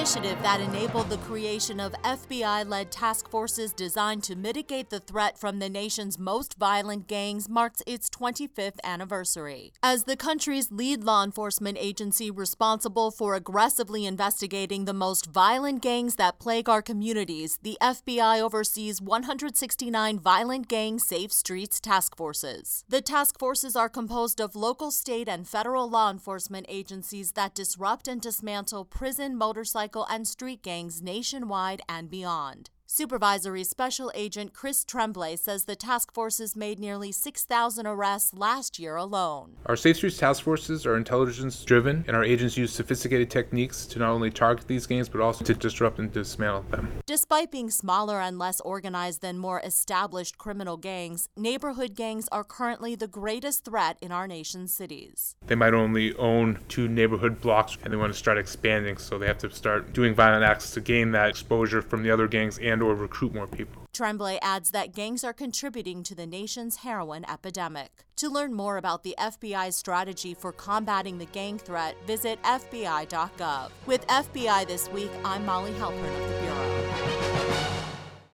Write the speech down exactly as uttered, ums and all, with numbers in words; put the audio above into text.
initiative that enabled the creation of F B I-led task forces designed to mitigate the threat from the nation's most violent gangs marks its twenty-fifth anniversary. As the country's lead law enforcement agency responsible for aggressively investigating the most violent gangs that plague our communities, the F B I oversees one hundred sixty-nine violent gang safe streets task forces. The task forces are composed of local, state, and federal law enforcement agencies that disrupt and dismantle prison, motorcycle, and street gangs nationwide and beyond. Supervisory Special Agent Chris Tremblay says the task forces made nearly six thousand arrests last year alone. Our Safe Streets task forces are intelligence-driven, and our agents use sophisticated techniques to not only target these gangs, but also to disrupt and dismantle them. Despite being smaller and less organized than more established criminal gangs, neighborhood gangs are currently the greatest threat in our nation's cities. They might only own two neighborhood blocks, and they want to start expanding, so they have to start doing violent acts to gain that exposure from the other gangs and or recruit more people. Tremblay adds that gangs are contributing to the nation's heroin epidemic. To learn more about the F B I's strategy for combating the gang threat, visit F B I dot gov. With F B I This Week, I'm Molly Halpern of the Bureau.